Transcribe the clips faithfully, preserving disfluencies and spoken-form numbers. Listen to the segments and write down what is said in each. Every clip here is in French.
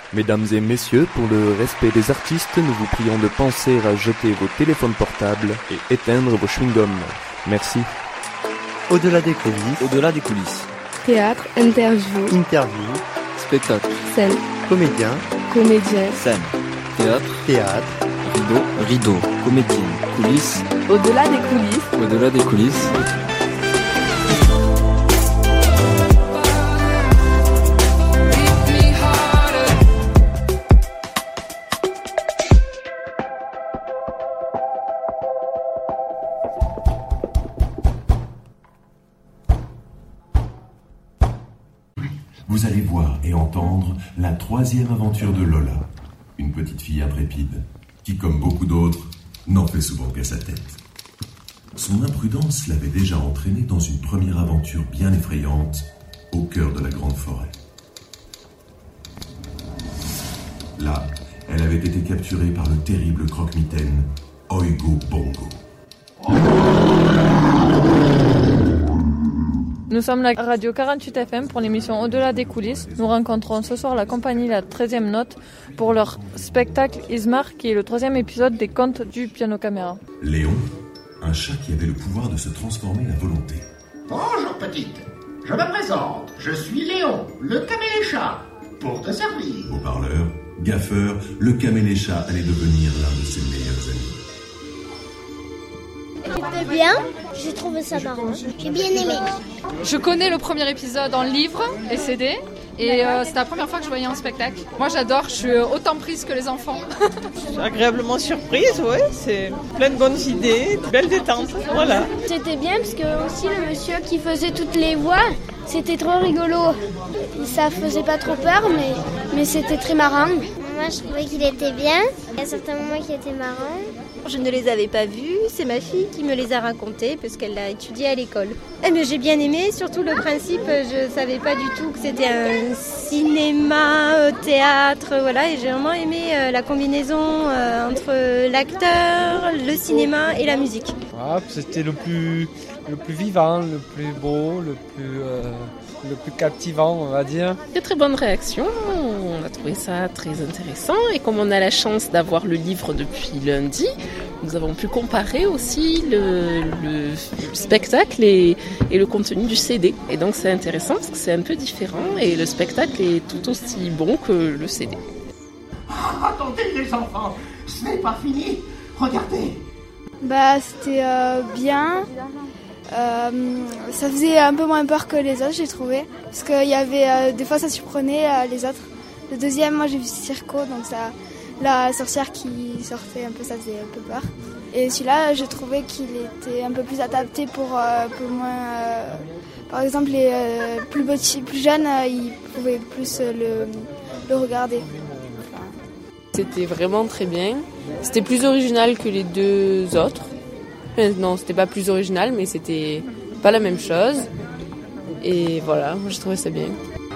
Mesdames et messieurs, pour le respect des artistes, nous vous prions de penser à jeter vos téléphones portables et éteindre vos chewing-gums. Merci. Au-delà des coulisses. Au-delà des coulisses. Théâtre, interview, Interview. Spectacle. scène, Comédien. comédien, Scène. Théâtre. Théâtre. Rideau. Rideau. Comédine. Coulisses. au-delà des coulisses. Au-delà des coulisses. Vous allez voir et entendre la troisième aventure de Lola, une petite fille intrépide, qui, comme beaucoup d'autres, n'en fait souvent qu'à sa tête. Son imprudence l'avait déjà entraînée dans une première aventure bien effrayante, au cœur de la grande forêt. Là, elle avait été capturée par le terrible croque-mitaine Oigo Bongo. Nous sommes la radio quarante-huit F M pour l'émission Au-delà des coulisses. Nous rencontrons ce soir la compagnie La treizième Note pour leur spectacle Ismar, qui est le troisième épisode des contes du piano caméra. Léon, un chat qui avait le pouvoir de se transformer à volonté. Bonjour petite, je me présente, je suis Léon, le caméléchat, pour te servir. Au parleur, Gaffeur, le caméléchat allait devenir l'un de ses meilleurs amis. C'était bien, j'ai trouvé ça marrant, j'ai bien aimé. Je connais le premier épisode en livre et C D et euh, c'était la première fois que je voyais un spectacle. Moi j'adore, je suis autant prise que les enfants. Je suis agréablement surprise, ouais, c'est plein de bonnes idées, belle détente, voilà. C'était bien parce que aussi le monsieur qui faisait toutes les voix, c'était trop rigolo. Ça faisait pas trop peur mais, mais c'était très marrant. Moi je trouvais qu'il était bien, il y a certains moments qui étaient marrants. Je ne les avais pas vus, c'est ma fille qui me les a racontés parce qu'elle l'a étudié à l'école. Eh bien, j'ai bien aimé, surtout le principe, je ne savais pas du tout que c'était un cinéma, euh, théâtre, voilà, et j'ai vraiment aimé euh, la combinaison euh, entre l'acteur, le cinéma et la musique. Ah, c'était le plus, le plus vivant, le plus beau, le plus, euh, le plus captivant, on va dire. Des très bonnes réactions, on a trouvé ça très intéressant et comme on a la chance d'avoir le livre depuis lundi, nous avons pu comparer aussi le, le spectacle et, et le contenu du C D. Et donc c'est intéressant parce que c'est un peu différent et le spectacle est tout aussi bon que le C D. Attendez les enfants, ce n'est pas fini, regardez. Bah c'était euh, bien. Euh, ça faisait un peu moins peur que les autres, j'ai trouvé. Parce qu'il y avait euh, des fois ça surprenait euh, les autres. Le deuxième, moi j'ai vu Circo, donc ça, la sorcière qui sortait un peu, ça faisait un peu peur. Et celui-là, j'ai trouvé qu'il était un peu plus adapté pour euh, un peu moins. Euh, par exemple, les euh, plus petits, plus jeunes, euh, ils pouvaient plus euh, le, le regarder. Enfin... C'était vraiment très bien. C'était plus original que les deux autres. Enfin, non, c'était pas plus original, mais c'était pas la même chose. Et voilà, moi j'ai trouvé ça bien.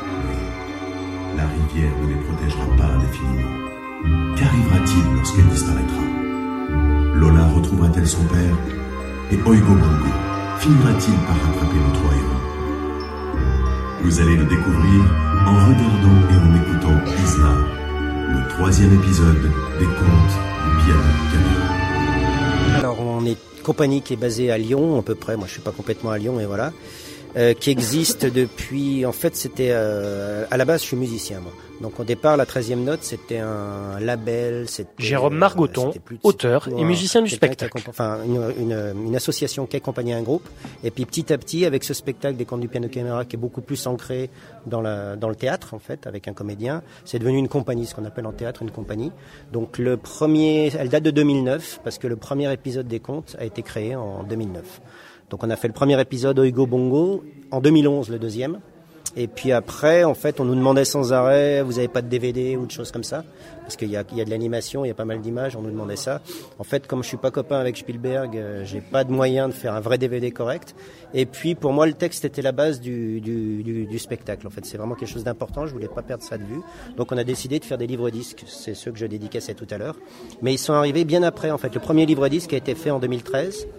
La rivière ne les protégera pas indéfiniment. Qu'arrivera-t-il lorsqu'elle disparaîtra? Lola retrouvera-t-elle son père? Et Oigo Bongo finira-t-il par rattraper nos trois héros? Vous allez le découvrir en regardant et en écoutant Ismar, le troisième épisode des contes du piano caméra. Alors on est une compagnie qui est basée à Lyon à peu près, moi je suis pas complètement à Lyon et voilà. Euh, qui existe depuis, en fait c'était, euh, à la base je suis musicien moi. Donc au départ la treizième Note c'était un label, c'était... Jérôme Margoton, euh, plus, auteur et musicien du spectacle. Qui, enfin une, une, une association qui accompagnait un groupe et puis petit à petit avec ce spectacle des contes du piano caméra qui est beaucoup plus ancré dans, la, dans le théâtre en fait avec un comédien, c'est devenu une compagnie, ce qu'on appelle en théâtre une compagnie. Donc le premier, elle date de deux mille neuf parce que le premier épisode des contes a été créé en deux mille neuf. Donc on a fait le premier épisode Oigo Bongo, en deux mille onze le deuxième. Et puis après, en fait, on nous demandait sans arrêt, vous avez pas de D V D ou de choses comme ça? Parce qu'il y a, il y a de l'animation, il y a pas mal d'images, on nous demandait ça. En fait, comme je suis pas copain avec Spielberg, euh, j'ai pas de moyen de faire un vrai D V D correct. Et puis pour moi, le texte était la base du, du, du, du spectacle. En fait, c'est vraiment quelque chose d'important, je voulais pas perdre ça de vue. Donc on a décidé de faire des livres-disques, c'est ceux que je dédicaçais tout à l'heure. Mais ils sont arrivés bien après, en fait. Le premier livre-disque a été fait en deux mille treize.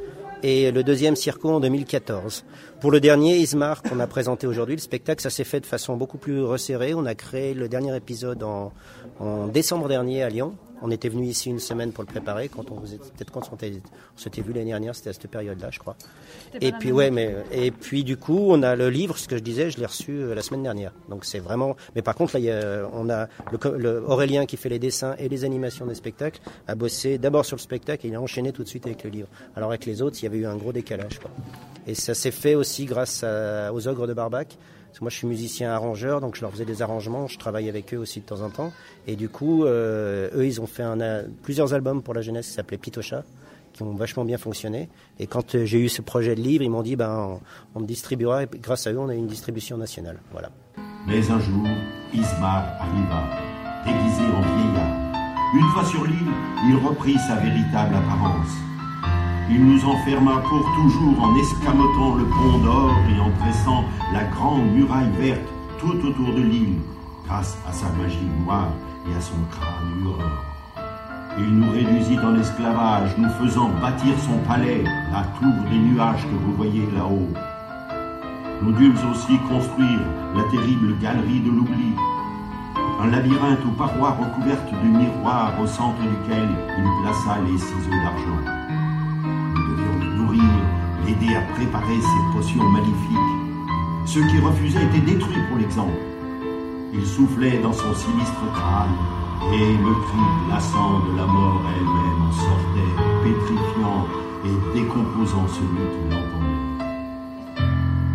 et le deuxième Circo en deux mille quatorze. Pour le dernier, Ismar, qu'on a présenté aujourd'hui, le spectacle, ça s'est fait de façon beaucoup plus resserrée. On a créé le dernier épisode en, en décembre dernier à Lyon. On était venu ici une semaine pour le préparer, quand on vous peut-être quand on, on s'était vu l'année dernière, c'était à cette période-là, je crois. Et puis ouais, mais et puis du coup, on a le livre, ce que je disais, je l'ai reçu la semaine dernière. Donc c'est vraiment. Mais par contre, là, il y a, on a le, le Aurélien qui fait les dessins et les animations des spectacles a bossé d'abord sur le spectacle et il a enchaîné tout de suite avec le livre. Alors avec les autres, il y avait eu un gros décalage, quoi. Et ça s'est fait aussi grâce à, aux Ogres de Barbac. Parce que moi, je suis musicien arrangeur, donc je leur faisais des arrangements. Je travaille avec eux aussi de temps en temps. Et du coup, euh, eux, ils ont fait un, un, plusieurs albums pour la jeunesse qui s'appelaient Pitocha, qui ont vachement bien fonctionné. Et quand euh, j'ai eu ce projet de livre, ils m'ont dit, ben, on, on le distribuera. Et grâce à eux, on a eu une distribution nationale. Voilà. Mais un jour, Ismar arriva, déguisé en vieillard. Une fois sur l'île, il reprit sa véritable apparence. Il nous enferma pour toujours en escamotant le pont d'or et en dressant la grande muraille verte tout autour de l'île, grâce à sa magie noire et à son crâne lueur. Il nous réduisit en esclavage, nous faisant bâtir son palais, la tour des nuages que vous voyez là-haut. Nous dûmes aussi construire la terrible galerie de l'oubli, un labyrinthe aux parois recouvertes de miroirs au centre duquel il plaça les ciseaux d'argent. L'aider à préparer ses potions maléfiques. Ceux qui refusaient étaient détruits pour l'exemple. Il soufflait dans son sinistre crâne et le cri glaçant de la mort elle-même en sortait, pétrifiant et décomposant celui qui l'entendait.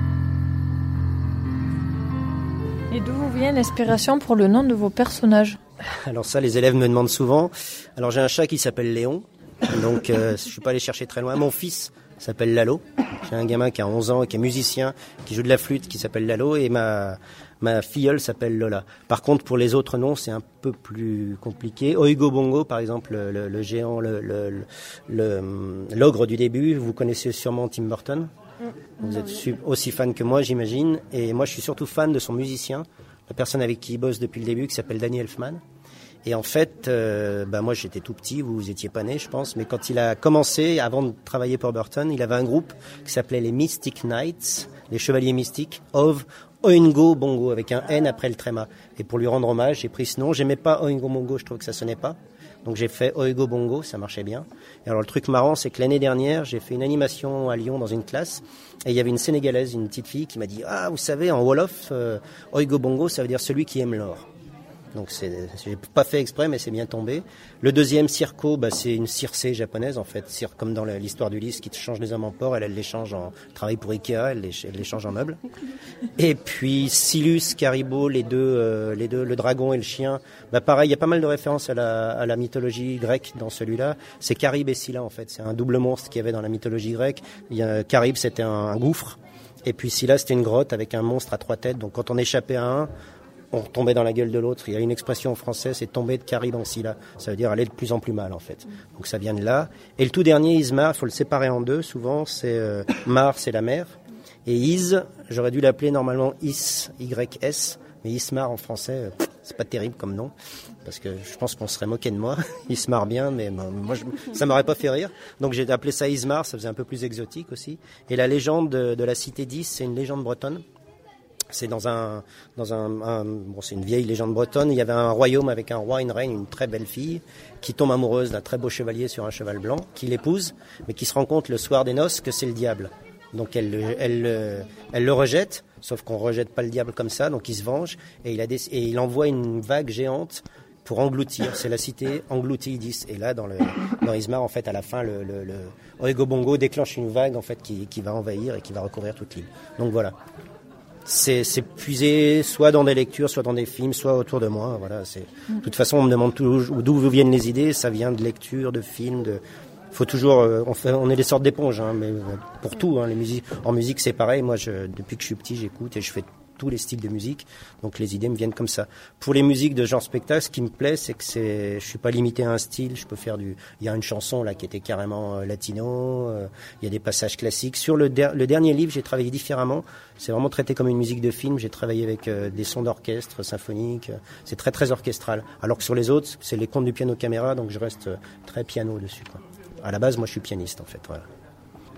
Et d'où vous vient l'inspiration pour le nom de vos personnages? Alors ça, les élèves me demandent souvent. Alors j'ai un chat qui s'appelle Léon, donc euh, je ne suis pas allé chercher très loin. Mon fils s'appelle Lalo. J'ai un gamin qui a onze ans et qui est musicien, qui joue de la flûte, qui s'appelle Lalo, et ma ma filleule s'appelle Lola. Par contre, pour les autres noms, c'est un peu plus compliqué. Oigo Bongo, par exemple, le, le géant, le, le, le, l'ogre du début, vous connaissez sûrement Tim Burton. Vous êtes aussi fan que moi, j'imagine. Et moi, je suis surtout fan de son musicien, la personne avec qui il bosse depuis le début, qui s'appelle Danny Elfman. Et en fait, euh, bah moi j'étais tout petit, vous vous étiez pas né, je pense, mais quand il a commencé, avant de travailler pour Burton, il avait un groupe qui s'appelait les Mystic Knights, les Chevaliers Mystiques, of Oingo Bongo, avec un N après le tréma. Et pour lui rendre hommage, j'ai pris ce nom. J'aimais pas Oingo Bongo, je trouvais que ça sonnait pas. Donc j'ai fait Oigo Bongo, ça marchait bien. Et alors le truc marrant, c'est que l'année dernière, j'ai fait une animation à Lyon dans une classe, et il y avait une Sénégalaise, une petite fille, qui m'a dit « Ah, vous savez, en Wolof, euh, Oigo Bongo, ça veut dire celui qui aime l'or ». Donc c'est, j'ai pas fait exprès, mais c'est bien tombé. Le deuxième, Circo, bah, c'est une Circé japonaise, en fait. Cir- comme dans l'histoire d'Ulysse, qui change les hommes en porc, elle, elle les change en, travaille pour Ikea, elle les, elle les change en meubles. Et puis, Silus, Caribo, les deux, euh, les deux, le dragon et le chien. Bah, pareil, il y a pas mal de références à la, à la mythologie grecque dans celui-là. C'est Caribe et Scylla, en fait. C'est un double monstre qu'il y avait dans la mythologie grecque. Il y a, Caribe, c'était un, un gouffre. Et puis Scylla, c'était une grotte avec un monstre à trois têtes. Donc quand on échappait à un, on tombait dans la gueule de l'autre. Il y a une expression en français, c'est tomber de Caribe en Scylla. Ça veut dire aller de plus en plus mal, en fait. Donc ça vient de là. Et le tout dernier, Ismar, il faut le séparer en deux. Souvent, c'est euh, Mar, c'est la mer. Et Is, j'aurais dû l'appeler normalement Is, Y S. Mais Ismar en français, euh, c'est pas terrible comme nom. Parce que je pense qu'on serait moqué de moi. Ismar bien, mais moi, je, ça m'aurait pas fait rire. Donc j'ai appelé ça Ismar, ça faisait un peu plus exotique aussi. Et la légende de, de la cité d'Is, c'est une légende bretonne. C'est dans un, dans un, un, bon, c'est une vieille légende bretonne. Il y avait un royaume avec un roi, une reine, une très belle fille, qui tombe amoureuse d'un très beau chevalier sur un cheval blanc, qui l'épouse, mais qui se rend compte le soir des noces que c'est le diable. Donc elle, elle, elle, elle le rejette, sauf qu'on rejette pas le diable comme ça, donc il se venge, et il a des, et il envoie une vague géante pour engloutir. C'est la cité engloutie, ils disent. Et là, dans le, dans Ismar, en fait, à la fin, le, le, le Oigo Bongo déclenche une vague, en fait, qui, qui va envahir et qui va recouvrir toute l'île. Donc voilà. C'est, c'est puisé soit dans des lectures, soit dans des films, soit autour de moi. Voilà, c'est. De toute façon, on me demande toujours d'où vous viennent les idées. Ça vient de lectures, de films. De. Faut toujours. Euh, on, fait, on est des sortes d'éponges, hein, mais pour tout. Hein, les musiques. En musique, c'est pareil. Moi, je, depuis que je suis petit, j'écoute et je fais tous les styles de musique. Donc les idées me viennent comme ça. Pour les musiques de genre spectacle, ce qui me plaît, c'est que c'est, je suis pas limité à un style. Je peux faire du. Il y a une chanson là qui était carrément euh, latino. Euh, il y a des passages classiques. Sur le, der... le dernier livre, j'ai travaillé différemment. C'est vraiment traité comme une musique de film. J'ai travaillé avec euh, des sons d'orchestre symphoniques. C'est très très orchestral. Alors que sur les autres, c'est les contes du piano caméra, donc je reste euh, très piano dessus, quoi. À la base, moi, je suis pianiste en fait. Voilà.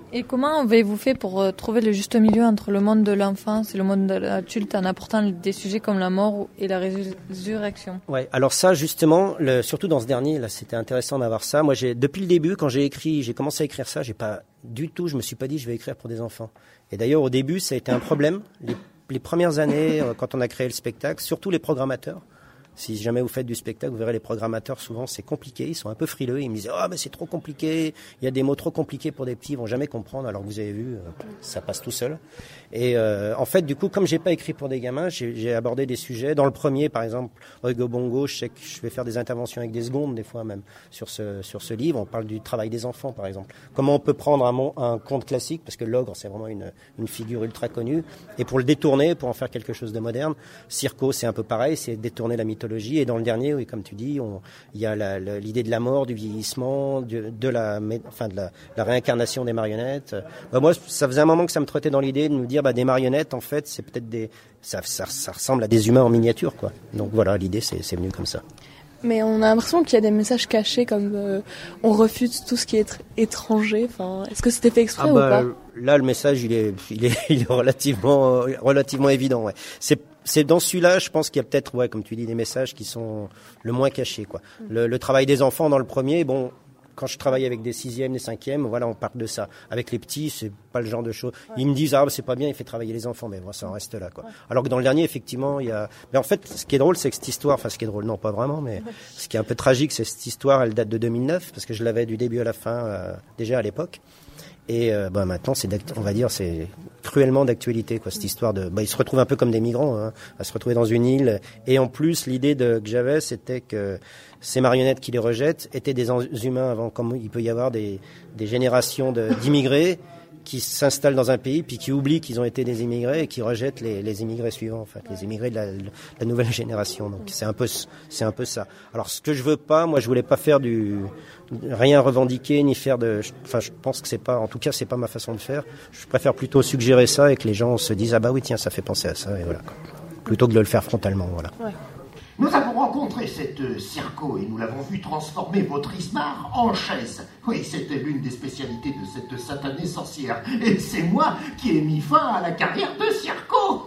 Et comment avez-vous fait pour euh, trouver le juste milieu entre le monde de l'enfance et le monde de l'adulte en apportant des sujets comme la mort et la résurrection? Ouais, alors ça justement, le, surtout dans ce dernier, là, c'était intéressant d'avoir ça. Moi, j'ai depuis le début, quand j'ai écrit, j'ai commencé à écrire ça, j'ai pas du tout, je me suis pas dit je vais écrire pour des enfants. Et d'ailleurs, au début, ça a été un problème. Les, les premières années, euh, quand on a créé le spectacle, surtout les programmateurs. Si jamais vous faites du spectacle, vous verrez les programmateurs, souvent c'est compliqué, ils sont un peu frileux, ils me disent « Ah, oh, mais c'est trop compliqué, il y a des mots trop compliqués pour des petits, ils vont jamais comprendre, alors que vous avez vu, ça passe tout seul. » Et euh, en fait, du coup, comme j'ai pas écrit pour des gamins, j'ai, j'ai abordé des sujets. Dans le premier, par exemple, Oigo Bongo, je sais que je vais faire des interventions avec des secondes, des fois même, sur ce, sur ce livre. On parle du travail des enfants, par exemple. Comment on peut prendre un, mon, un conte classique, parce que l'ogre, c'est vraiment une, une figure ultra connue, et pour le détourner, pour en faire quelque chose de moderne. Circo, c'est un peu pareil, c'est détourner la mythologie. Et dans le dernier, oui, comme tu dis, on, il y a la, la, l'idée de la mort, du vieillissement, de, de, la, enfin, de la, la réincarnation des marionnettes. Bah, moi, ça faisait un moment que ça me trottait dans l'idée de nous dire, bah, des marionnettes, en fait, c'est peut-être des, ça, ça, ça ressemble à des humains en miniature, quoi. Donc voilà, l'idée, c'est, c'est venu comme ça. Mais on a l'impression qu'il y a des messages cachés, comme euh, on refuse tout ce qui est tr- étranger. Enfin, est-ce que c'était fait exprès ah bah, ou pas? Là, le message, il est, il est, il est relativement, relativement évident. Ouais. C'est, c'est dans celui-là, je pense qu'il y a peut-être, ouais, comme tu dis, des messages qui sont le moins cachés, quoi. Le, le travail des enfants dans le premier, bon. Quand je travaille avec des sixièmes, des cinquièmes, voilà, on parle de ça. Avec les petits, c'est pas le genre de choses. Ils me disent, ah, c'est pas bien, il fait travailler les enfants, mais bon, ça en reste là, quoi. Alors que dans le dernier, effectivement, il y a, mais en fait, ce qui est drôle, c'est que cette histoire, enfin, ce qui est drôle, non, pas vraiment, mais ce qui est un peu tragique, c'est cette histoire, elle date de deux mille neuf, parce que je l'avais du début à la fin, euh, déjà à l'époque. Et euh, bah, maintenant, c'est on va dire, c'est cruellement d'actualité, quoi, cette histoire de. Bah, ils se retrouvent un peu comme des migrants, hein, à se retrouver dans une île. Et en plus, l'idée de, que j'avais, c'était que ces marionnettes qui les rejettent étaient des humains avant, comme il peut y avoir des, des générations de, d'immigrés qui s'installent dans un pays puis qui oublient qu'ils ont été des immigrés et qui rejettent les, les immigrés suivants, en fait, les immigrés de la, de la nouvelle génération. Donc c'est un peu, c'est un peu ça. Alors ce que je veux pas, moi je voulais pas faire du rien revendiquer ni faire de, enfin je pense que c'est pas, en tout cas c'est pas ma façon de faire. Je préfère plutôt suggérer ça et que les gens se disent ah bah oui tiens ça fait penser à ça et voilà, plutôt que de le faire frontalement, voilà. Ouais. Nous avons rencontré cette Circo et nous l'avons vu transformer votre Ismar en chaise. Oui, c'était l'une des spécialités de cette satanée sorcière. Et c'est moi qui ai mis fin à la carrière de Circo.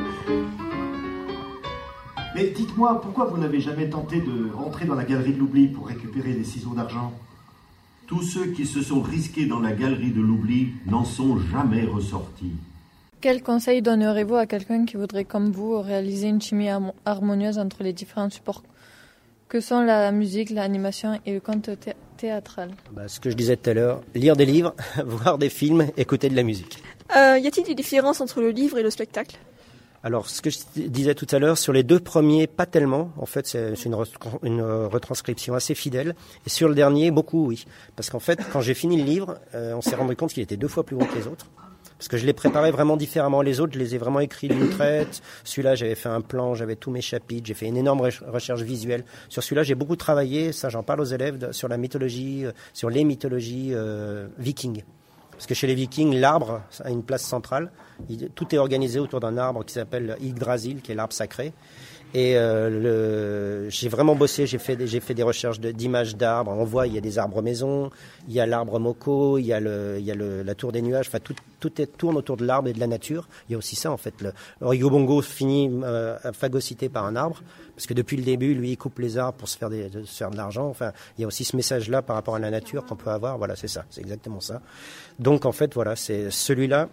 Mais dites-moi, pourquoi vous n'avez jamais tenté de rentrer dans la galerie de l'oubli pour récupérer les ciseaux d'argent? Tous ceux qui se sont risqués dans la galerie de l'oubli n'en sont jamais ressortis. Quel conseil donnerez-vous à quelqu'un qui voudrait, comme vous, réaliser une chimie harmonieuse entre les différents supports que sont la musique, l'animation et le conte thé- théâtral? Bah, ce que je disais tout à l'heure, lire des livres, voir des films, écouter de la musique. Euh, y a-t-il des différences entre le livre et le spectacle? Alors, ce que je disais tout à l'heure, sur les deux premiers, pas tellement. En fait, c'est, c'est une, re- une retranscription assez fidèle. Et sur le dernier, beaucoup, oui. Parce qu'en fait, quand j'ai fini le livre, euh, on s'est rendu compte qu'il était deux fois plus gros que les autres. Parce que je l'ai préparé vraiment différemment. Les autres, je les ai vraiment écrits d'une traite. Celui-là, j'avais fait un plan, j'avais tous mes chapitres, j'ai fait une énorme recherche visuelle. Sur celui-là, j'ai beaucoup travaillé, ça j'en parle aux élèves, sur la mythologie, sur les mythologies euh, vikings. Parce que chez les Vikings, l'arbre a une place centrale. Il, tout est organisé autour d'un arbre qui s'appelle Yggdrasil, qui est l'arbre sacré. Et euh, le, j'ai vraiment bossé, j'ai fait des, j'ai fait des recherches de, d'images d'arbres. On voit, il y a des arbres maisons, il y a l'arbre Moko, il y a, le, il y a le, la tour des nuages. Enfin, tout, tout est, tourne autour de l'arbre et de la nature. Il y a aussi ça, en fait. Le, le Oigo Bongo finit euh, phagocyté par un arbre, parce que depuis le début, lui, il coupe les arbres pour se faire, des, de, se faire de l'argent. Enfin, il y a aussi ce message-là par rapport à la nature qu'on peut avoir. Voilà, c'est ça, c'est exactement ça. Donc, en fait, voilà, c'est celui-là.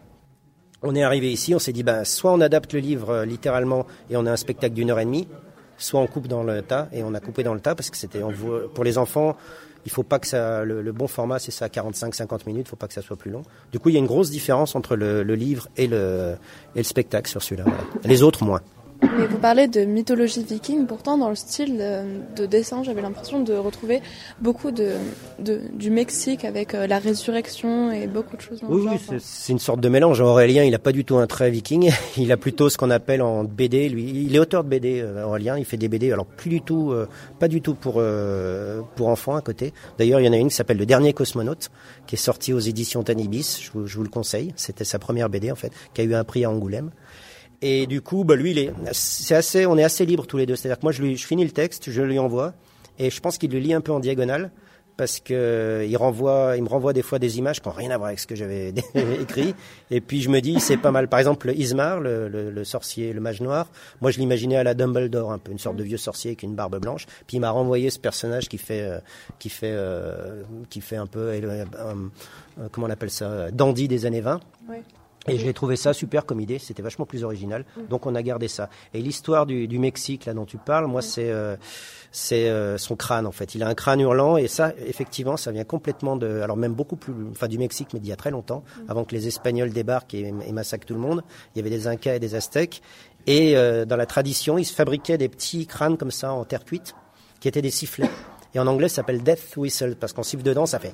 On est arrivé ici, on s'est dit, ben, soit on adapte le livre euh, littéralement et on a un spectacle d'une heure et demie, soit on coupe dans le tas, et on a coupé dans le tas parce que c'était, on voit, pour les enfants, il faut pas que ça, le, le bon format, c'est ça, quarante-cinq à cinquante minutes, il faut pas que ça soit plus long. Du coup, il y a une grosse différence entre le, le livre et le, et le spectacle sur celui-là. Voilà. Les autres, moins. Mais vous parlez de mythologie viking, pourtant dans le style de dessin, j'avais l'impression de retrouver beaucoup de, de du Mexique avec la résurrection et beaucoup de choses. Dans oui, le genre, oui, c'est, c'est une sorte de mélange. Aurélien, il a pas du tout un trait viking, il a plutôt ce qu'on appelle en B D. Lui, il est auteur de B D. Aurélien, il fait des B D, alors plus du tout, euh, pas du tout pour euh, pour enfants à côté. D'ailleurs, il y en a une qui s'appelle Le Dernier Cosmonaute, qui est sortie aux éditions Tanibis. Je vous, je vous le conseille. C'était sa première B D en fait, qui a eu un prix à Angoulême. Et du coup, bah lui, il est, c'est assez, on est assez libres tous les deux. C'est-à-dire que moi, je lui, je finis le texte, je lui envoie, et je pense qu'il le lit un peu en diagonale, parce que il renvoie, il me renvoie des fois des images qui n'ont rien à voir avec ce que j'avais écrit. Et puis je me dis, c'est pas mal. Par exemple, Ismar, le, le, le sorcier, le mage noir. Moi, je l'imaginais à la Dumbledore, un peu une sorte de vieux sorcier avec une barbe blanche. Puis il m'a renvoyé ce personnage qui fait, euh, qui fait, euh, qui fait un peu, euh, euh, comment on appelle ça, dandy des années vingt. Ouais. Et j'ai trouvé ça super comme idée, c'était vachement plus original, donc on a gardé ça. Et l'histoire du, du Mexique, là dont tu parles, moi c'est euh, c'est euh, son crâne en fait. Il a un crâne hurlant et ça, effectivement, ça vient complètement de, alors même beaucoup plus, enfin du Mexique, mais d'il y a très longtemps, avant que les Espagnols débarquent et, et massacrent tout le monde. Il y avait des Incas et des Aztèques, et euh, dans la tradition, ils se fabriquaient des petits crânes comme ça en terre cuite, qui étaient des sifflets. Et en anglais, ça s'appelle death whistle parce qu'on siffle dedans, ça fait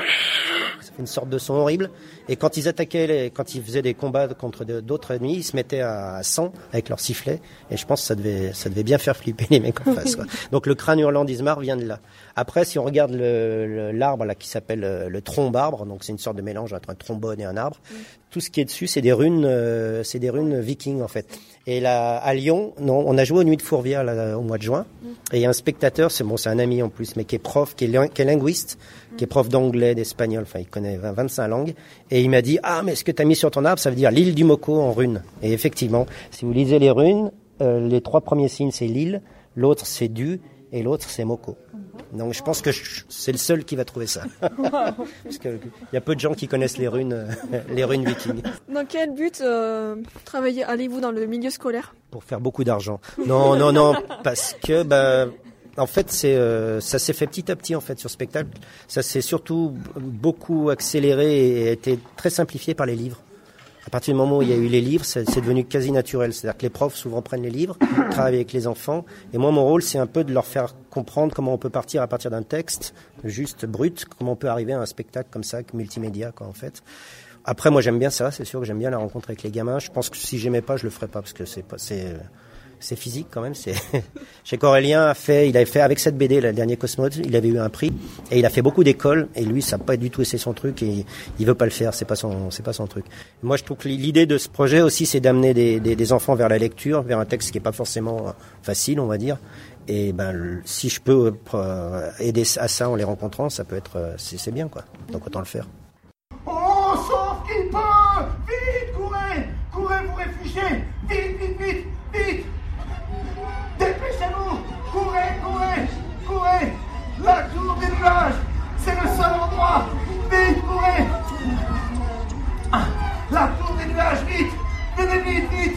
ça fait une sorte de son horrible. Et quand ils attaquaient, les, quand ils faisaient des combats contre de, d'autres ennemis, ils se mettaient à cent avec leur sifflet. Et je pense que ça devait, ça devait bien faire flipper les mecs en face, quoi. Donc le crâne hurlant d'Ismar vient de là. Après, si on regarde le, le, l'arbre là qui s'appelle le, le trombe arbre, donc c'est une sorte de mélange entre un trombone et un arbre. Mm. Tout ce qui est dessus, c'est des runes, euh, c'est des runes vikings en fait. Et là, à Lyon, non, on a joué aux Nuits de Fourvière là, au mois de juin. Mm. Et il y a un spectateur, c'est bon, c'est un ami en plus, mais qui est prof, qui est, qui est linguiste, mm. qui est prof d'anglais, d'espagnol. Enfin, il connaît vingt-cinq langues. Et il m'a dit, ah, mais ce que tu as mis sur ton arbre, ça veut dire l'île du Moco en runes. Et effectivement, si vous lisez les runes, euh, les trois premiers signes c'est l'île, l'autre c'est du, et l'autre c'est Moco. Donc je pense que je, c'est le seul qui va trouver ça. Parce qu'il y a peu de gens qui connaissent les runes, euh, les runes vikings. Dans quel but euh, travaillez, allez-vous dans le milieu scolaire ? Pour faire beaucoup d'argent. Non, non, non, parce que bah, en fait, c'est, euh, ça s'est fait petit à petit en fait sur spectacle. Ça s'est surtout beaucoup accéléré et a été très simplifié par les livres. À partir du moment où il y a eu les livres, c'est, c'est devenu quasi naturel. C'est-à-dire que les profs souvent prennent les livres, travaillent avec les enfants. Et moi, mon rôle, c'est un peu de leur faire comprendre comment on peut partir à partir d'un texte juste brut, comment on peut arriver à un spectacle comme ça, multimédia, quoi, en fait. Après, moi, j'aime bien ça. C'est sûr que j'aime bien la rencontre avec les gamins. Je pense que si j'aimais pas, je le ferais pas parce que c'est pas, c'est, c'est physique quand même. C'est. Je sais qu'Aurélien a fait, il avait fait avec cette B D, le dernier Cosmonaute, il avait eu un prix et il a fait beaucoup d'écoles et lui, ça n'a pas du tout été son truc et il veut pas le faire. C'est pas son, c'est pas son truc. Moi, je trouve que l'idée de ce projet aussi, c'est d'amener des, des, des enfants vers la lecture, vers un texte qui est pas forcément facile, on va dire. Et ben, le, si je peux euh, aider à ça en les rencontrant, ça peut être, euh, c'est, c'est bien quoi. Donc autant le faire. Oh, sauf qu'il peut! Vite, courez! Courez, vous réfugiez! Vite, vite, vite, vite! Dépêchez-vous! Courez, courez, courez! La tour des nuages! C'est le seul endroit! Vite, courez! Ah, la tour des nuages, vite! Venez vite, vite!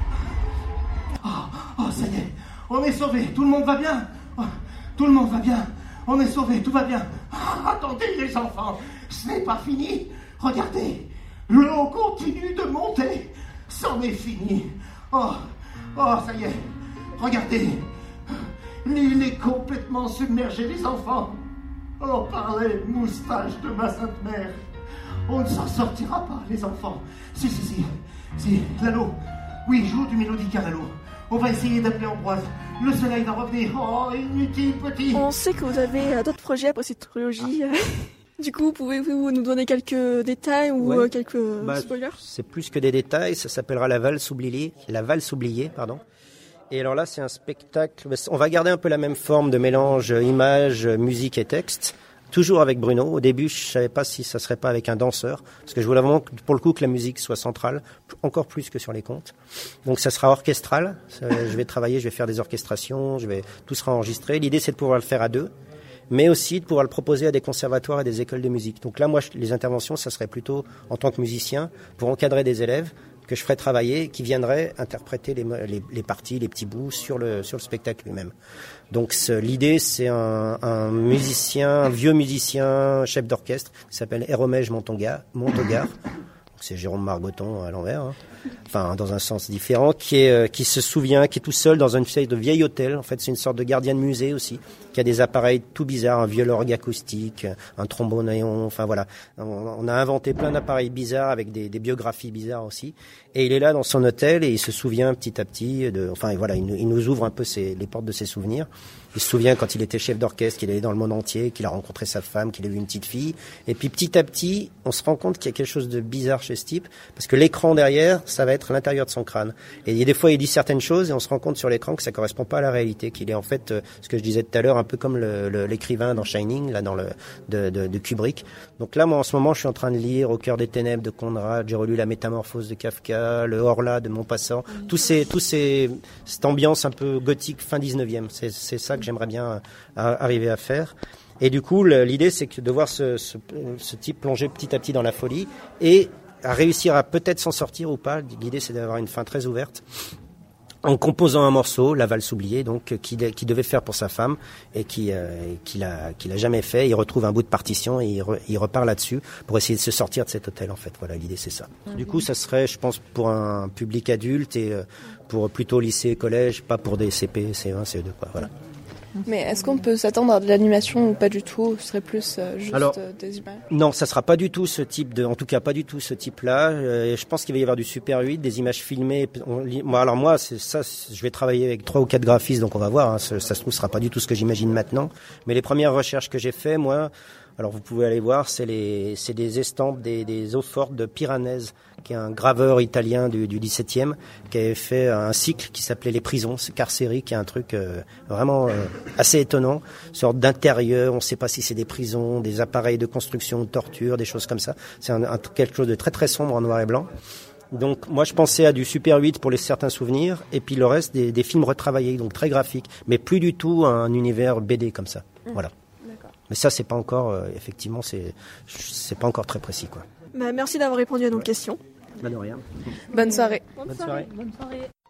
Oh, oh, ça y est! On est sauvés! Tout le monde va bien! Oh, tout le monde va bien! On est sauvés, tout va bien! Oh, attendez les enfants! Ce n'est pas fini! Regardez! L'eau continue de monter! C'en est fini! Oh! Oh, ça y est! Regardez! L'île est complètement submergée, les enfants! Oh, par les moustaches de ma sainte mère! On ne s'en sortira pas, les enfants! Si, si, si! Si, Lalo! Oui, joue du mélodica, Lalo! On va essayer d'appeler Ambroise. Le soleil va revenir. Oh, inutile, petit! On sait que vous avez d'autres projets après cette trilogie. Du coup, pouvez-vous nous donner quelques détails ou ouais. quelques bah, spoilers ? C'est plus que des détails, ça s'appellera La Valse oubliée, La Valse oubliée, pardon. Et alors là, c'est un spectacle, on va garder un peu la même forme de mélange images, musique et texte, toujours avec Bruno. Au début, je savais pas si ça serait pas avec un danseur, parce que je voulais vraiment, pour le coup, que la musique soit centrale, encore plus que sur les contes. Donc ça sera orchestral, je vais travailler, je vais faire des orchestrations, je vais, tout sera enregistré. L'idée, c'est de pouvoir le faire à deux, mais aussi de pouvoir le proposer à des conservatoires et des écoles de musique. Donc là, moi, les interventions, ça serait plutôt en tant que musicien, pour encadrer des élèves que je ferais travailler, qui viendraient interpréter les, les, les parties, les petits bouts sur le, sur le spectacle lui-même. Donc ce, l'idée, c'est un, un musicien, un vieux musicien, chef d'orchestre, qui s'appelle Héromège Montogard. Montogard. C'est Jérôme Margoton à l'envers, hein. Enfin dans un sens différent, qui est euh, qui se souvient, qui est tout seul dans une espèce de vieil hôtel. En fait, c'est une sorte de gardien de musée aussi, qui a des appareils tout bizarres, un vieux orgue acoustique, un trombone néon. Enfin voilà, on, on a inventé plein d'appareils bizarres avec des, des biographies bizarres aussi. Et il est là dans son hôtel et il se souvient petit à petit de. Enfin voilà, il, il nous ouvre un peu ses, les portes de ses souvenirs. Il se souvient quand il était chef d'orchestre, qu'il allait dans le monde entier, qu'il a rencontré sa femme, qu'il a eu une petite fille. Et puis petit à petit, on se rend compte qu'il y a quelque chose de bizarre chez chez ce type, parce que l'écran derrière, ça va être l'intérieur de son crâne. Et il y a des fois, il dit certaines choses et on se rend compte sur l'écran que ça correspond pas à la réalité, qu'il est en fait, euh, ce que je disais tout à l'heure, un peu comme le, le, l'écrivain dans Shining, là, dans le de, de, de Kubrick. Donc là, moi, en ce moment, je suis en train de lire Au cœur des ténèbres de Conrad. J'ai relu La Métamorphose de Kafka, Le Horla de Maupassant. Tous ces, tous ces, cette ambiance un peu gothique fin dix-neuvième. C'est, c'est ça que j'aimerais bien euh, arriver à faire. Et du coup, l'idée, c'est que de voir ce, ce, ce type plonger petit à petit dans la folie et à réussir à peut-être s'en sortir ou pas. L'idée, c'est d'avoir une fin très ouverte. En composant un morceau, La valse oubliée, donc qui, qui devait faire pour sa femme et qui euh, qu'il a qu'il a jamais fait. Il retrouve un bout de partition et il, re, il repart là-dessus pour essayer de se sortir de cet hôtel. En fait, voilà, l'idée c'est ça. Mmh. Du coup, ça serait, je pense, pour un public adulte et euh, pour plutôt lycée, collège, pas pour des C P, C un, C deux, quoi. Voilà. Mais est-ce qu'on peut s'attendre à de l'animation ou pas du tout? Ce serait plus euh, juste Alors, euh, des images? Non, ça sera pas du tout ce type de, en tout cas pas du tout ce type-là. Euh, je pense qu'il va y avoir du Super huit, des images filmées. On, moi, alors moi, c'est ça. C'est, je vais travailler avec trois ou quatre graphistes, donc on va voir. Hein, ça, ça se trouve, ce sera pas du tout ce que j'imagine maintenant. Mais les premières recherches que j'ai fait, moi, alors vous pouvez aller voir, c'est les, c'est des estampes des, des eaux fortes de Piranèse, qui est un graveur italien du, du dix-septième, qui avait fait un cycle qui s'appelait Les Prisons, c'est Carceri, qui est un truc euh, vraiment euh, assez étonnant, sorte d'intérieur, on ne sait pas si c'est des prisons, des appareils de construction, de torture, des choses comme ça. C'est un, un, quelque chose de très très sombre en noir et blanc. Donc moi je pensais à du Super huit pour les certains souvenirs, et puis le reste des, des films retravaillés, donc très graphiques, mais plus du tout un univers B D comme ça. Mmh. Voilà. Mais ça, c'est pas encore, euh, effectivement, c'est, c'est pas encore très précis, quoi. Bah, merci d'avoir répondu à nos questions. Bah, de rien. Bonne soirée. Bonne soirée. Bonne soirée.